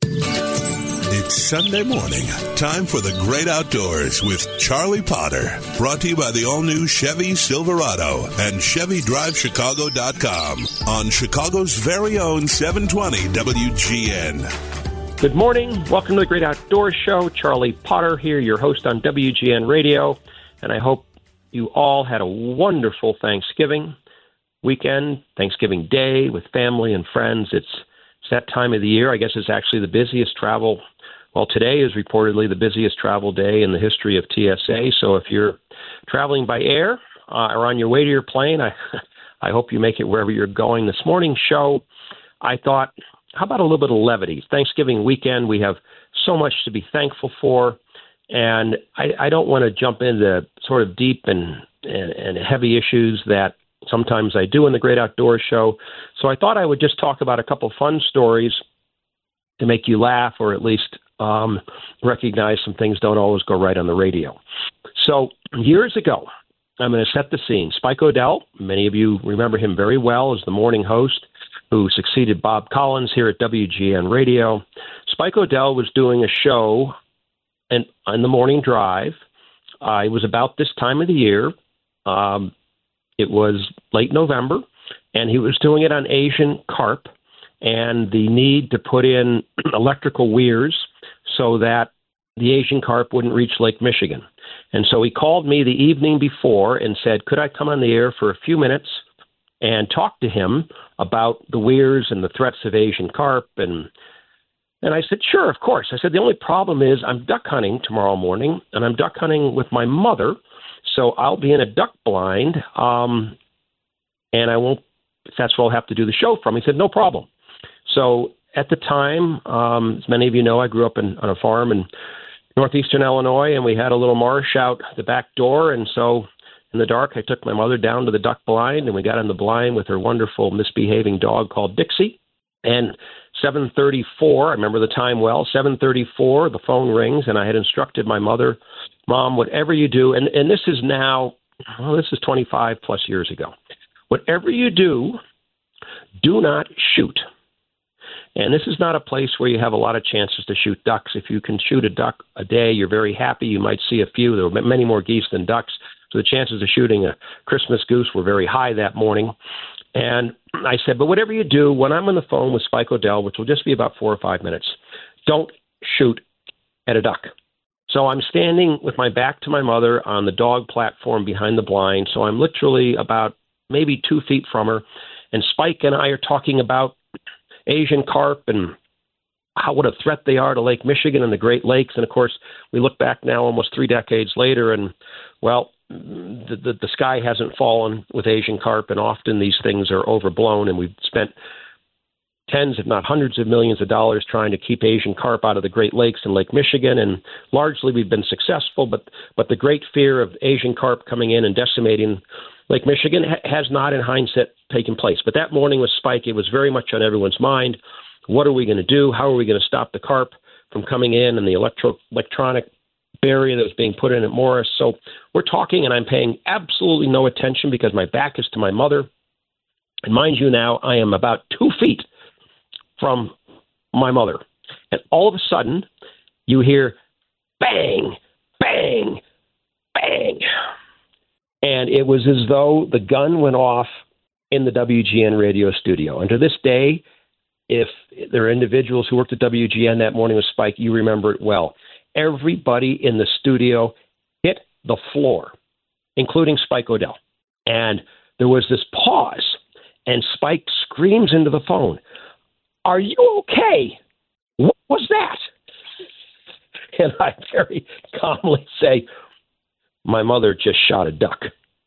It's Sunday morning. Time for the great outdoors with Charlie Potter. Brought to you by the all-new Chevy Silverado and ChevyDriveChicago.com on Chicago's very own 720 WGN. Good morning. Welcome to the Great Outdoors Show. Charlie Potter here, your host on WGN Radio. And I hope you all had a wonderful Thanksgiving weekend, Thanksgiving Day with family and friends. It's that time of the year. I guess it's actually the busiest travel. Well, today is reportedly the busiest travel day in the history of TSA. So if you're traveling by air or on your way to your plane, I hope you make it wherever you're going. This morning's show, I thought, how about a little bit of levity? Thanksgiving weekend, we have so much to be thankful for. And I don't want to jump into sort of deep and heavy issues that sometimes I do in the Great Outdoors Show. So I thought I would just talk about a couple fun stories to make you laugh or at least recognize some things don't always go right on the radio. So years ago, I'm going to set the scene. Spike O'Dell, many of you remember him very well as the morning host who succeeded Bob Collins here at WGN Radio. Spike O'Dell was doing a show on the morning drive. It was about this time of the year. It was late November, and he was doing it on Asian carp and the need to put in electrical weirs so that the Asian carp wouldn't reach Lake Michigan. And so he called me the evening before and said, could I come on the air for a few minutes and talk to him about the weirs and the threats of Asian carp? And I said, sure, of course. I said, the only problem is I'm duck hunting tomorrow morning, and I'm duck hunting with my mother, so I'll be in a duck blind, and I won't, that's where I'll have to do the show from. He said, no problem. So at the time, as many of you know, I grew up on a farm in northeastern Illinois, and we had a little marsh out the back door. And so in the dark, I took my mother down to the duck blind, and we got in the blind with her wonderful misbehaving dog called Dixie. And 7:34, I remember the time well, 7:34, the phone rings, and I had instructed my mother, Mom, whatever you do, and this is now, well, this is 25 plus years ago. Whatever you do not shoot. And this is not a place where you have a lot of chances to shoot ducks. If you can shoot a duck a day, you're very happy. You might see a few. There were many more geese than ducks. So the chances of shooting a Christmas goose were very high that morning. And I said, but whatever you do, when I'm on the phone with Spike O'Dell, which will just be about 4 or 5 minutes, don't shoot at a duck. So I'm standing with my back to my mother on the dog platform behind the blind. So I'm literally about maybe 2 feet from her. And Spike and I are talking about Asian carp and what a threat they are to Lake Michigan and the Great Lakes. And, of course, we look back now almost 3 decades later, and, well, the sky hasn't fallen with Asian carp, and often these things are overblown, and we've spent tens, if not hundreds of millions of dollars trying to keep Asian carp out of the Great Lakes and Lake Michigan, and largely we've been successful, but the great fear of Asian carp coming in and decimating Lake Michigan has not, in hindsight, taken place. But that morning with Spike, it was very much on everyone's mind. What are we going to do? How are we going to stop the carp from coming in and the electronic barrier that was being put in at Morris? So we're talking, and I'm paying absolutely no attention because my back is to my mother. And mind you now, I am about 2 feet from my mother. And all of a sudden, you hear bang, bang, bang. And it was as though the gun went off in the WGN radio studio. And to this day, if there are individuals who worked at WGN that morning with Spike, you remember it well. Everybody in the studio hit the floor, including Spike O'Dell. And there was this pause, and Spike screams into the phone, "Are you okay? What was that?" And I very calmly say, "My mother just shot a duck."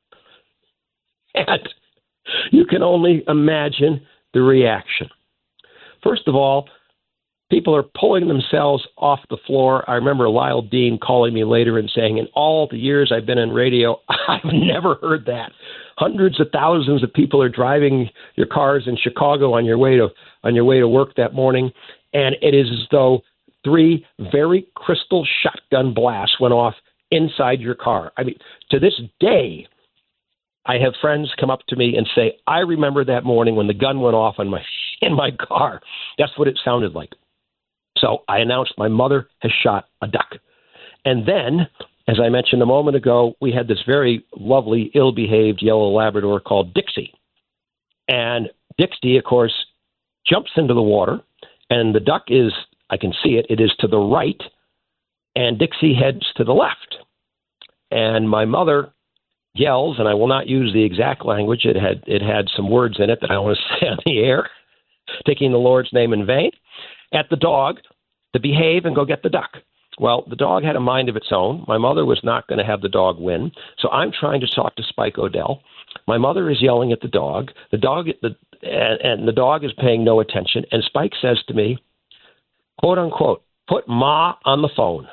And you can only imagine the reaction. First of all, people are pulling themselves off the floor. I remember Lyle Dean calling me later and saying, in all the years I've been in radio, I've never heard that. Hundreds of thousands of people are driving your cars in Chicago on your way to work that morning, and it is as though 3 very crystal shotgun blasts went off inside your car. I mean, to this day, I have friends come up to me and say, I remember that morning when the gun went off in my car. That's what it sounded like. So I announced my mother has shot a duck. And then, as I mentioned a moment ago, we had this very lovely, ill-behaved yellow Labrador called Dixie. And Dixie, of course, jumps into the water, and the duck is, I can see it, it is to the right, and Dixie heads to the left. And my mother yells, and I will not use the exact language, it had some words in it that I don't want to say on the air, taking the Lord's name in vain, at the dog to behave and go get the duck. Well, the dog had a mind of its own. My mother was not going to have the dog win. So I'm trying to talk to Spike O'Dell. My mother is yelling at the dog. The dog is paying no attention. And Spike says to me, quote unquote, put Ma on the phone.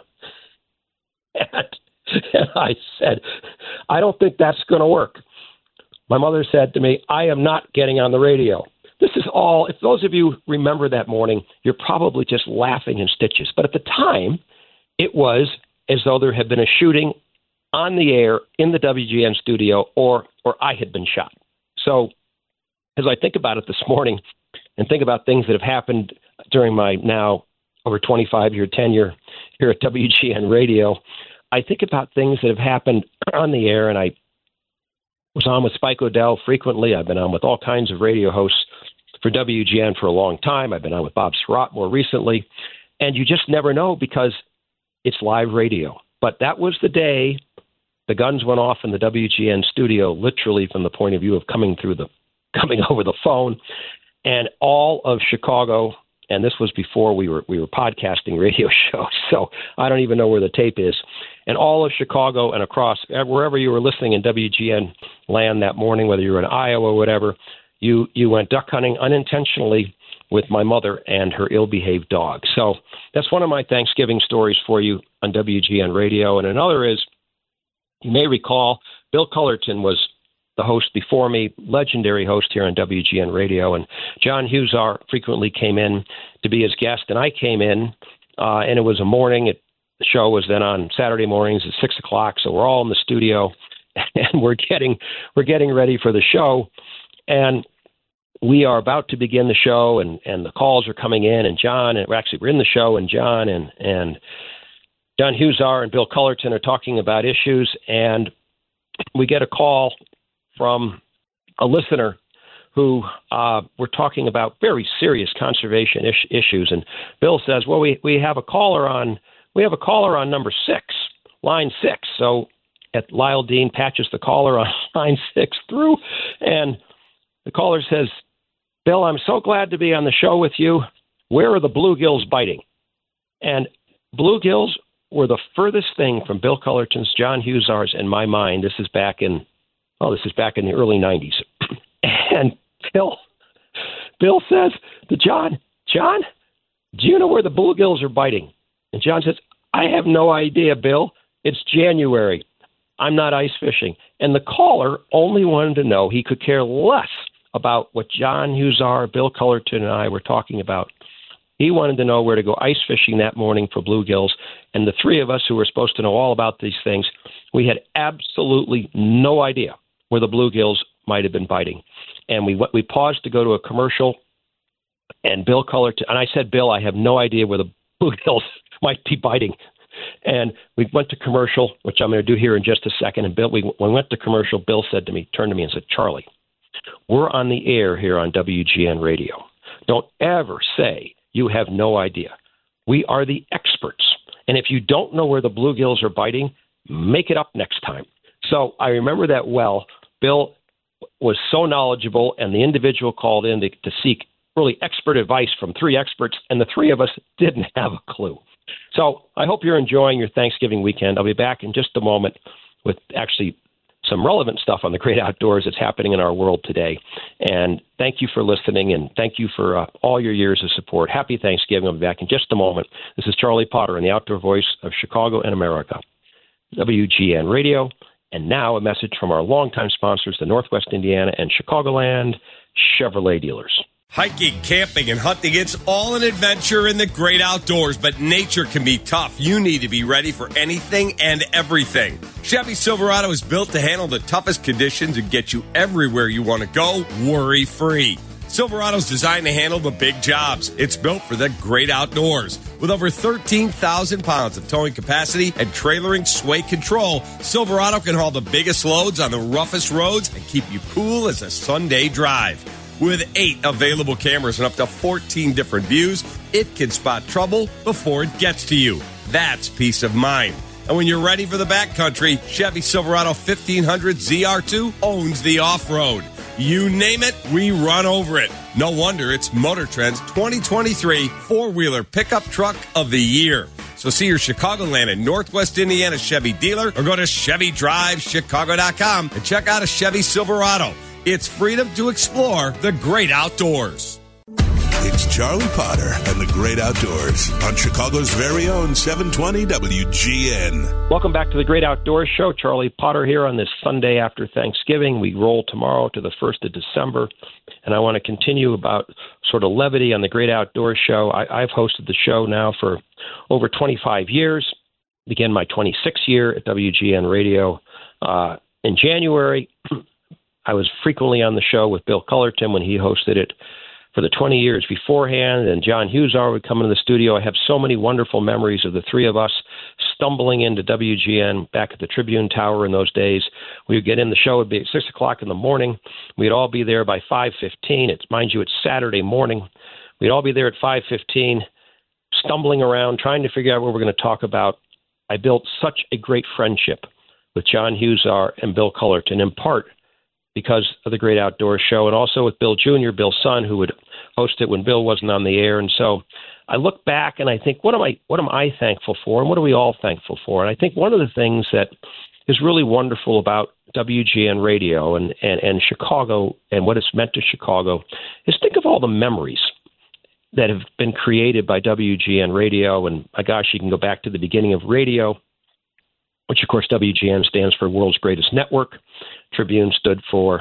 And I said, I don't think that's going to work. My mother said to me, I am not getting on the radio. This is all, if those of you remember that morning, you're probably just laughing in stitches. But at the time, it was as though there had been a shooting on the air in the WGN studio or I had been shot. So as I think about it this morning and think about things that have happened during my now over 25-year tenure here at WGN Radio, I think about things that have happened on the air, and I was on with Spike O'Dell frequently. I've been on with all kinds of radio hosts for WGN for a long time. I've been on with Bob Surratt more recently, and you just never know because it's live radio. But that was the day the guns went off in the WGN studio, literally from the point of view of coming over the phone, and all of Chicago. And this was before we were podcasting radio shows, so I don't even know where the tape is. And all of Chicago and across wherever you were listening in WGN land that morning, whether you were in Iowa or whatever, you went duck hunting unintentionally with my mother and her ill-behaved dog. So that's one of my Thanksgiving stories for you on WGN Radio. And another is, you may recall, Bill Cullerton was the host before me, legendary host here on WGN Radio, and John Huszar frequently came in to be his guest, and I came in, and it was a morning. The show was then on Saturday mornings at 6 o'clock, so we're all in the studio, and we're getting ready for the show, and we are about to begin the show, and the calls are coming in, and we're in the show, and John Huszar and Bill Cullerton are talking about issues, and we get a call from a listener who we're talking about very serious conservation issues, and Bill says, "Well, we have a caller on number 6, line 6." So Lyle Dean patches the caller on line 6 through, and the caller says, "Bill, I'm so glad to be on the show with you. Where are the bluegills biting?" And bluegills were the furthest thing from Bill Cullerton's, John Huszar's, and my mind. This is back in the early 90s. And Bill says to John, do you know where the bluegills are biting? And John says, I have no idea, Bill. It's January. I'm not ice fishing. And the caller only wanted to know, he could care less about what John Huszar, Bill Cullerton, and I were talking about. He wanted to know where to go ice fishing that morning for bluegills. And the three of us who were supposed to know all about these things, we had absolutely no idea where the bluegills might have been biting. And we paused to go to a commercial, and Bill Cullerton, and I said, Bill, I have no idea where the bluegills might be biting. And we went to commercial, which I'm going to do here in just a second. And when we went to commercial, Bill turned to me and said, Charlie, we're on the air here on WGN Radio. Don't ever say you have no idea. We are the experts. And if you don't know where the bluegills are biting, make it up next time. So I remember that well. Bill was so knowledgeable, and the individual called in to seek really expert advice from 3 experts, and the 3 of us didn't have a clue. So I hope you're enjoying your Thanksgiving weekend. I'll be back in just a moment with actually some relevant stuff on the great outdoors that's happening in our world today. And thank you for listening, and thank you for all your years of support. Happy Thanksgiving. I'll be back in just a moment. This is Charlie Potter in the outdoor voice of Chicago and America, WGN Radio. And now a message from our longtime sponsors, the Northwest Indiana and Chicagoland Chevrolet dealers. Hiking, camping, and hunting, it's all an adventure in the great outdoors, but nature can be tough. You need to be ready for anything and everything. Chevy Silverado is built to handle the toughest conditions and get you everywhere you want to go, worry-free. Silverado's designed to handle the big jobs. It's built for the great outdoors. With over 13,000 pounds of towing capacity and trailering sway control, Silverado can haul the biggest loads on the roughest roads and keep you cool as a Sunday drive. With 8 available cameras and up to 14 different views, it can spot trouble before it gets to you. That's peace of mind. And when you're ready for the backcountry, Chevy Silverado 1500 ZR2 owns the off-road. You name it, we run over it. No wonder it's Motor Trend's 2023 four-wheeler pickup truck of the year. So see your Chicagoland and Northwest Indiana Chevy dealer or go to ChevyDriveChicago.com and check out a Chevy Silverado. It's freedom to explore the great outdoors. It's Charlie Potter and the Great Outdoors on Chicago's very own 720 WGN. Welcome back to the Great Outdoors Show. Charlie Potter here on this Sunday after Thanksgiving. We roll tomorrow to the 1st of December, and I want to continue about sort of levity on the Great Outdoors Show. I've hosted the show now for over 25 years, began my 26th year at WGN Radio in January. I was frequently on the show with Bill Cullerton when he hosted it for the 20 years beforehand, and John Huszar would come into the studio. I have so many wonderful memories of the three of us stumbling into WGN back at the Tribune Tower in those days. We would get in, the show would be at 6 o'clock in the morning. We'd all be there by 5:15. Mind you, it's Saturday morning. We'd all be there at 5:15, stumbling around, trying to figure out what we're going to talk about. I built such a great friendship with John Huszar and Bill Cullerton, in part because of the Great Outdoors Show, and also with Bill Jr., Bill's son, who would host it when Bill wasn't on the air. And so I look back and I think, what am I thankful for, and what are we all thankful for? And I think one of the things that is really wonderful about WGN Radio and Chicago and what it's meant to Chicago is think of all the memories that have been created by WGN Radio. And my gosh, you can go back to the beginning of radio, which of course WGN stands for World's Greatest Network. Tribune stood for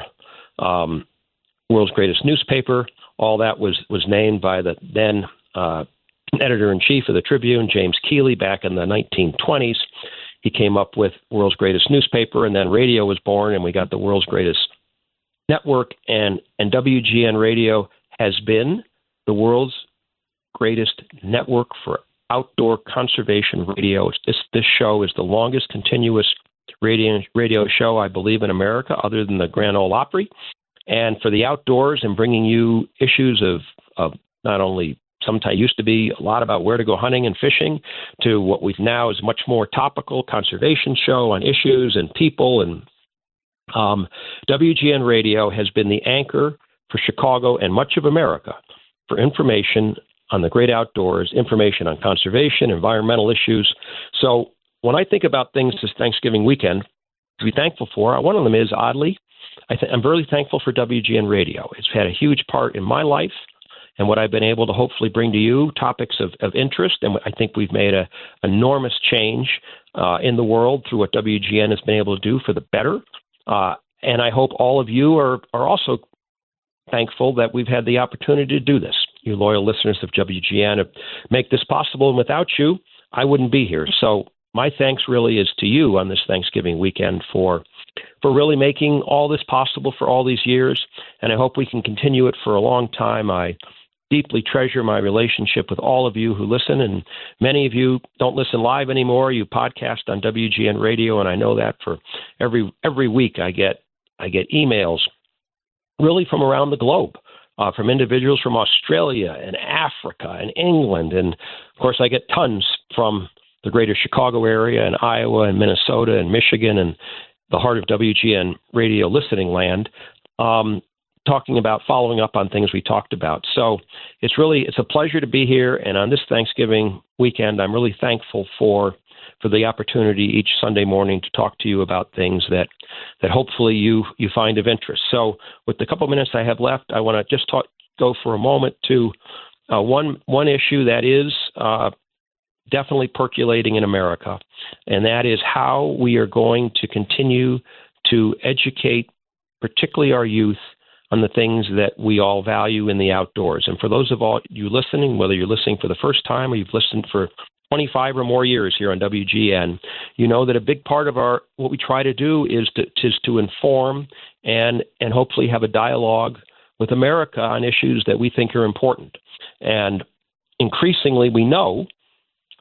World's Greatest Newspaper. All that was named by the then editor-in-chief of the Tribune, James Keeley, back in the 1920s. He came up with World's Greatest Newspaper, and then radio was born, and we got the World's Greatest Network. And WGN Radio has been the world's greatest network for outdoor conservation radio. This show is the longest continuous radio show, I believe, in America, other than the Grand Ole Opry. And for the outdoors and bringing you issues of not only sometimes used to be a lot about where to go hunting and fishing to what we've now is much more topical conservation show on issues and people. And WGN Radio has been the anchor for Chicago and much of America for information on the great outdoors, information on conservation, environmental issues. So when I think about things this Thanksgiving weekend to be thankful for, one of them is, oddly, I'm very thankful for WGN Radio. It's had a huge part in my life and what I've been able to hopefully bring to you, topics of interest. And I think we've made an enormous change in the world through what WGN has been able to do for the better. And I hope all of you are also thankful that we've had the opportunity to do this. You loyal listeners of WGN to make this possible. And without you, I wouldn't be here. So my thanks really is to you on this Thanksgiving weekend for really making all this possible for all these years. And I hope we can continue it for a long time. I deeply treasure my relationship with all of you who listen, and many of you don't listen live anymore. You podcast on WGN Radio, and I know that for every week I get emails really from around the globe, from individuals from Australia and Africa and England. And of course, I get tons from the greater Chicago area and Iowa and Minnesota and Michigan and the heart of WGN Radio listening land, talking about following up on things we talked about. So it's a pleasure to be here. And on this Thanksgiving weekend, I'm really thankful for the opportunity each Sunday morning to talk to you about things that hopefully you find of interest. So with the couple minutes I have left, I want to just go for a moment to one issue that is definitely percolating in America, and that is how we are going to continue to educate, particularly our youth, on the things that we all value in the outdoors. And for those of all you listening, whether you're listening for the first time or you've listened for 25 or more years here on WGN, you know that a big part of what we try to do is to inform and hopefully have a dialogue with America on issues that we think are important. And increasingly, we know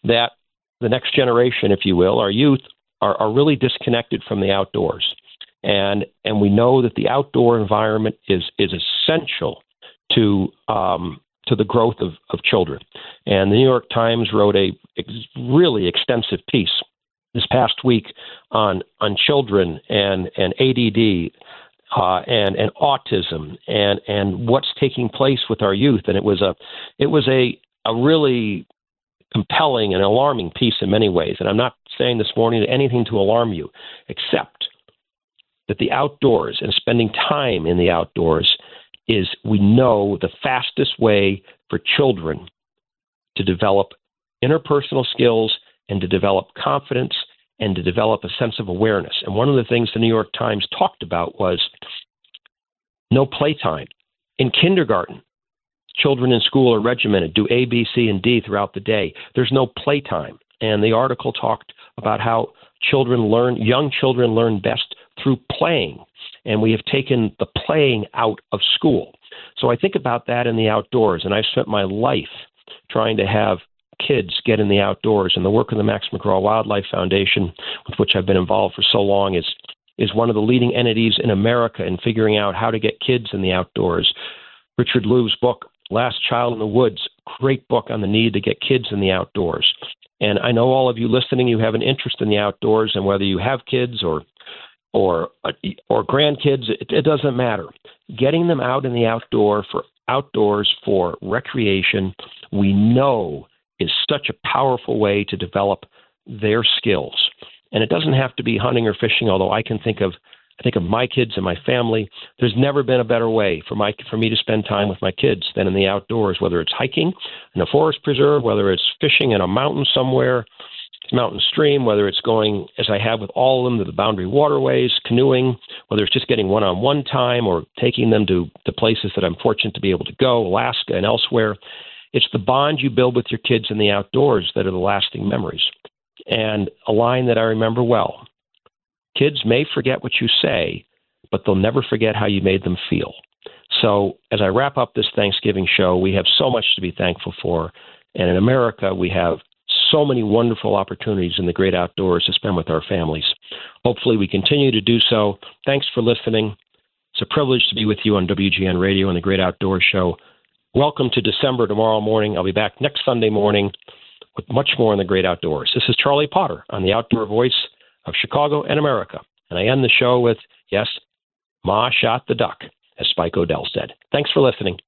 that the next generation, if you will, our youth, are really disconnected from the outdoors. And we know that the outdoor environment is essential to the growth of children. And the New York Times wrote a really extensive piece this past week on children and ADD and autism and what's taking place with our youth. And it was a really compelling and alarming piece in many ways. And I'm not saying this morning anything to alarm you, except that the outdoors and spending time in the outdoors is, we know, the fastest way for children to develop interpersonal skills and to develop confidence and to develop a sense of awareness. And one of the things the New York Times talked about was no playtime. In kindergarten, children in school are regimented, do A, B, C, and D throughout the day. There's no playtime. And the article talked about how young children learn best through playing. And we have taken the playing out of school. So I think about that in the outdoors. And I spent my life trying to have kids get in the outdoors. And the work of the Max McGraw Wildlife Foundation, with which I've been involved for so long, is one of the leading entities in America in figuring out how to get kids in the outdoors. Richard Lou's book, Last Child in the Woods, great book on the need to get kids in the outdoors. And I know all of you listening, you have an interest in the outdoors, and whether you have kids or grandkids, it doesn't matter. Getting them out in the outdoors for recreation, we know is such a powerful way to develop their skills. And it doesn't have to be hunting or fishing, although I think of my kids and my family. There's never been a better way for me to spend time with my kids than in the outdoors, whether it's hiking in a forest preserve, whether it's fishing in a mountain somewhere, mountain stream, whether it's going, as I have with all of them, to the boundary waterways, canoeing, whether it's just getting one-on-one time or taking them to the places that I'm fortunate to be able to go, Alaska and elsewhere. It's the bond you build with your kids in the outdoors that are the lasting memories. And a line that I remember well: kids may forget what you say, but they'll never forget how you made them feel. So as I wrap up this Thanksgiving show, we have so much to be thankful for. And in America, we have so many wonderful opportunities in the great outdoors to spend with our families. Hopefully we continue to do so. Thanks for listening. It's a privilege to be with you on WGN Radio and the Great Outdoors Show. Welcome to December tomorrow morning. I'll be back next Sunday morning with much more in the great outdoors. This is Charlie Potter on the Outdoor Voice of Chicago and America. And I end the show with, yes, Ma shot the duck, as Spike O'Dell said. Thanks for listening.